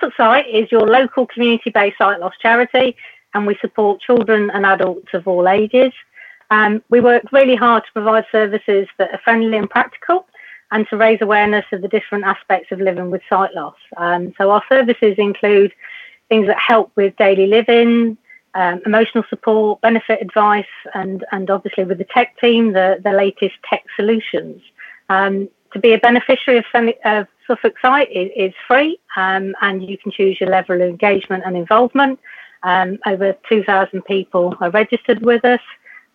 Suffolk Sight is your local community-based sight loss charity, and we support children and adults of all ages. We work really hard to provide services that are friendly and practical, and to raise awareness of the different aspects of living with sight loss. So our services include things that help with daily living, emotional support, benefit advice, and obviously with the tech team, the latest tech solutions. To be a beneficiary of Suffolk Sight is free, and you can choose your level of engagement and involvement. Over 2,000 people are registered with us,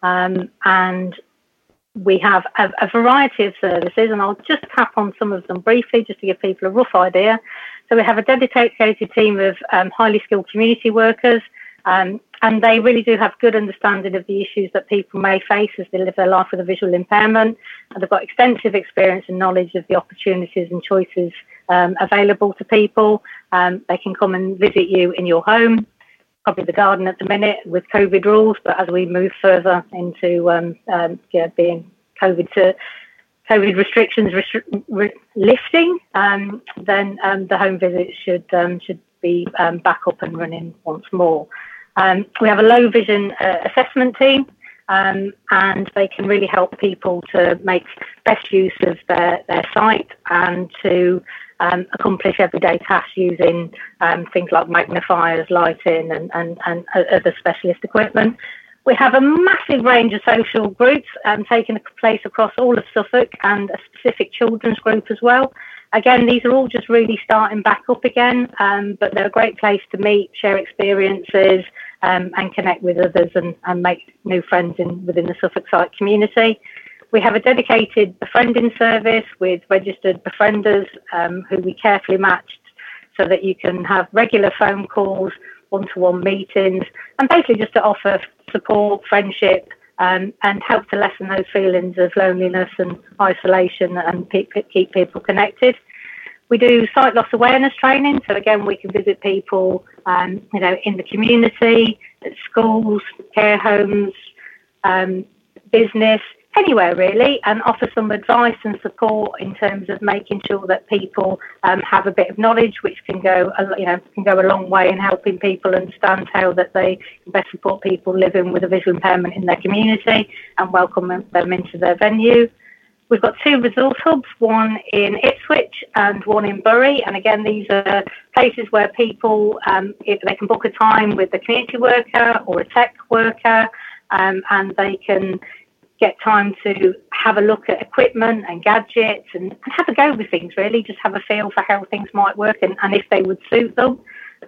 and we have a variety of services, and I'll just tap on some of them briefly just to give people a rough idea. So we have a dedicated team of highly skilled community workers, and they really do have good understanding of the issues that people may face as they live their life with a visual impairment, and they've got extensive experience and knowledge of the opportunities and choices available to people. They can come and visit you in your home, probably the garden at the minute with COVID rules, but as we move further into being COVID restrictions lifting, then the home visits should be back up and running once more. We have a low vision assessment team, and they can really help people to make best use of their sight and to accomplish everyday tasks using things like magnifiers, lighting, and other specialist equipment. We have a massive range of social groups taking place across all of Suffolk, and a specific children's group as well. Again, these are all just really starting back up again, but they're a great place to meet, share experiences, and connect with others and make new friends within the Suffolk Sight community. We have a dedicated befriending service with registered befrienders who we carefully matched so that you can have regular phone calls, one-to-one meetings, and basically just to offer support, friendship, and help to lessen those feelings of loneliness and isolation and keep people connected. We do sight loss awareness training, so again we can visit people, in the community, at schools, care homes, business, anywhere really, and offer some advice and support in terms of making sure that people have a bit of knowledge, which can go a long way in helping people understand how that they can best support people living with a visual impairment in their community and welcome them into their venue. We've got 2 resource hubs, one in Ipswich and one in Bury. And again, these are places where people, if they can book a time with a community worker or a tech worker, and they can get time to have a look at equipment and gadgets and have a go with things, really, just have a feel for how things might work and if they would suit them.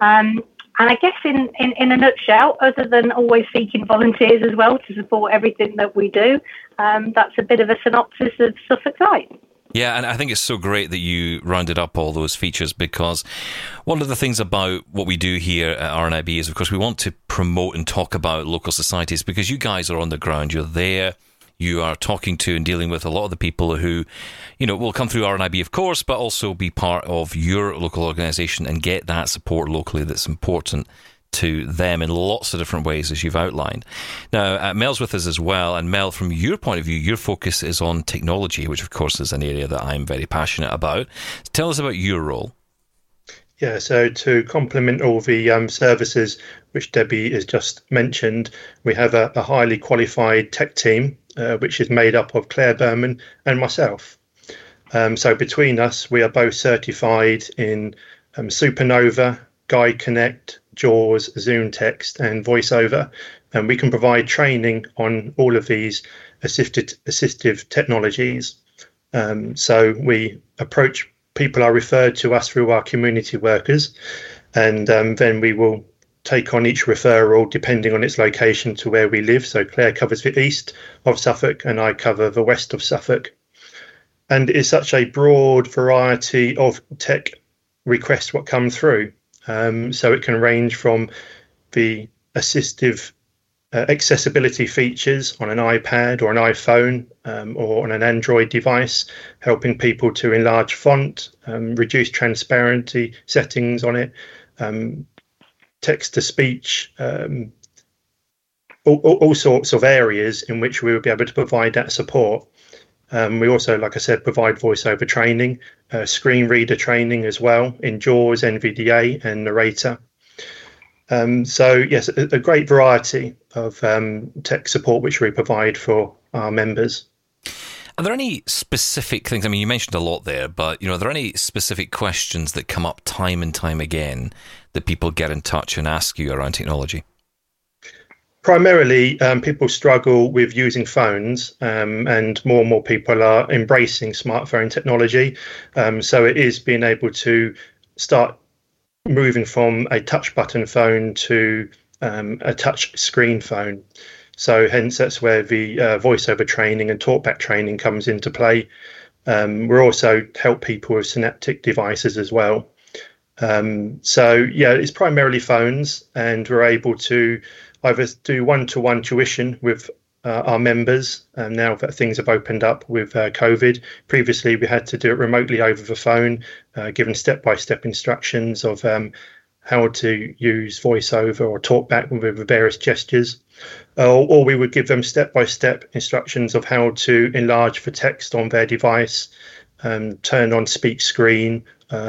And I guess in a nutshell, other than always seeking volunteers as well to support everything that we do, that's a bit of a synopsis of Suffolk Sight. Yeah, and I think it's so great that you rounded up all those features, because one of the things about what we do here at RNIB is, of course, we want to promote and talk about local societies, because you guys are on the ground, you're there, you are talking to and dealing with a lot of the people who, will come through RNIB, of course, but also be part of your local organisation and get that support locally that's important to them in lots of different ways, as you've outlined. Now, Mel's with us as well, and Mel, from your point of view, your focus is on technology, which of course is an area that I'm very passionate about. Tell us about your role. Yeah, so to complement all the services which Debbie has just mentioned, we have a highly qualified tech team, which is made up of Claire Berman and myself. So between us, we are both certified in Supernova, Guide Connect, JAWS, Zoom Text and VoiceOver, and we can provide training on all of these assistive technologies. So we approach people are referred to us through our community workers, and then we will take on each referral depending on its location to where we live. So Claire covers the east of Suffolk and I cover the west of Suffolk. And it's such a broad variety of tech requests what come through. So it can range from the assistive accessibility features on an iPad or an iPhone or on an Android device, helping people to enlarge font, reduce transparency settings on it, text-to-speech, all sorts of areas in which we will be able to provide that support. We also, like I said, provide voiceover training, screen reader training as well in JAWS, NVDA, and Narrator. So yes, a great variety of tech support which we provide for our members. Are there any specific things? I mean, you mentioned a lot there, but are there any specific questions that come up time and time again that people get in touch and ask you around technology? Primarily, people struggle with using phones, and more people are embracing smartphone technology. So it is being able to start moving from a touch button phone to a touch screen phone. So hence that's where the voiceover training and talkback training comes into play. We're also help people with synaptic devices as well. So yeah, it's primarily phones, and we're able to either do one-to-one tuition with our members now that things have opened up with COVID. Previously, we had to do it remotely over the phone, given step-by-step instructions of how to use voiceover or talkback with the various gestures. Or we would give them step-by-step instructions of how to enlarge the text on their device, turn on speak screen,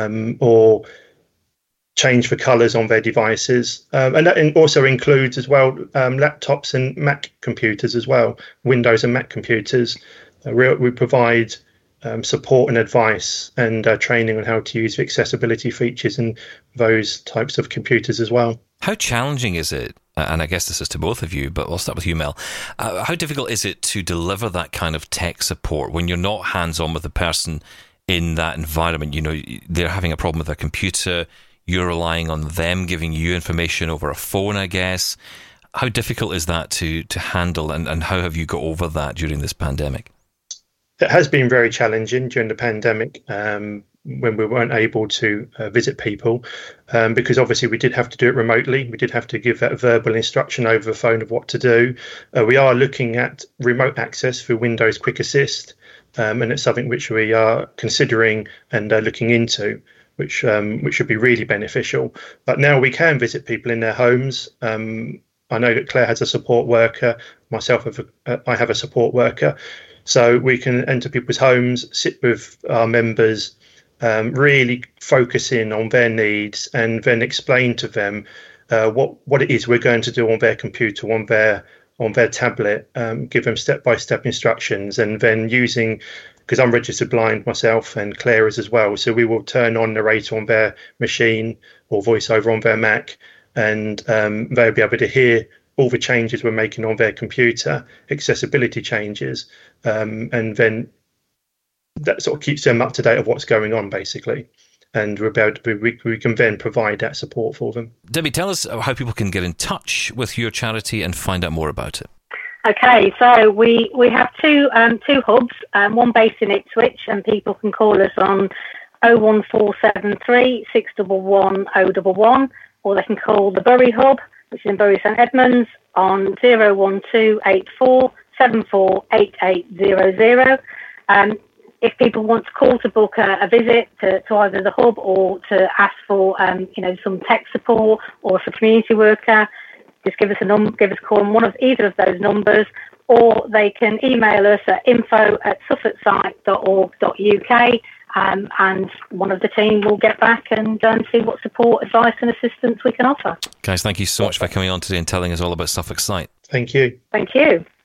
or change the colours on their devices. And that also includes as well laptops and Mac computers as well, Windows and Mac computers. We provide support and advice and training on how to use the accessibility features in those types of computers as well. How challenging is it, and I guess this is to both of you, but I'll start with you, Mel. How difficult is it to deliver that kind of tech support when you're not hands-on with the person in that environment? They're having a problem with their computer, you're relying on them giving you information over a phone, I guess. How difficult is that to handle, and how have you got over that during this pandemic? It has been very challenging during the pandemic when we weren't able to visit people because obviously we did have to do it remotely. We did have to give that verbal instruction over the phone of what to do. We are looking at remote access for Windows Quick Assist, and it's something which we are considering and looking into, which would be really beneficial. But now we can visit people in their homes. I know that Claire has a support worker. Myself, I have a support worker. So we can enter people's homes, sit with our members, really focus in on their needs, and then explain to them what it is we're going to do on their computer, on their tablet, give them step-by-step instructions, and then using, because I'm registered blind myself and Claire is as well, so we will turn on Narrator on their machine or VoiceOver on their Mac, and they'll be able to hear all the changes we're making on their computer, accessibility changes, and then that sort of keeps them up to date of what's going on, basically. And we can then provide that support for them. Debbie, tell us how people can get in touch with your charity and find out more about it. Okay, so we have two hubs, one based in Ipswich, and people can call us on 01473 611 011, or they can call the Bury Hub, which is in Bury St Edmunds, on 01284 748800. If people want to call to book a visit to either the hub or to ask for some tech support, or for community worker, just give us a call on either of those numbers, or they can email us at info@suffolksite.org.uk, and one of the team will get back and see what support, advice and assistance we can offer. Guys, thank you so much for coming on today and telling us all about Suffolk Site. Thank you. Thank you.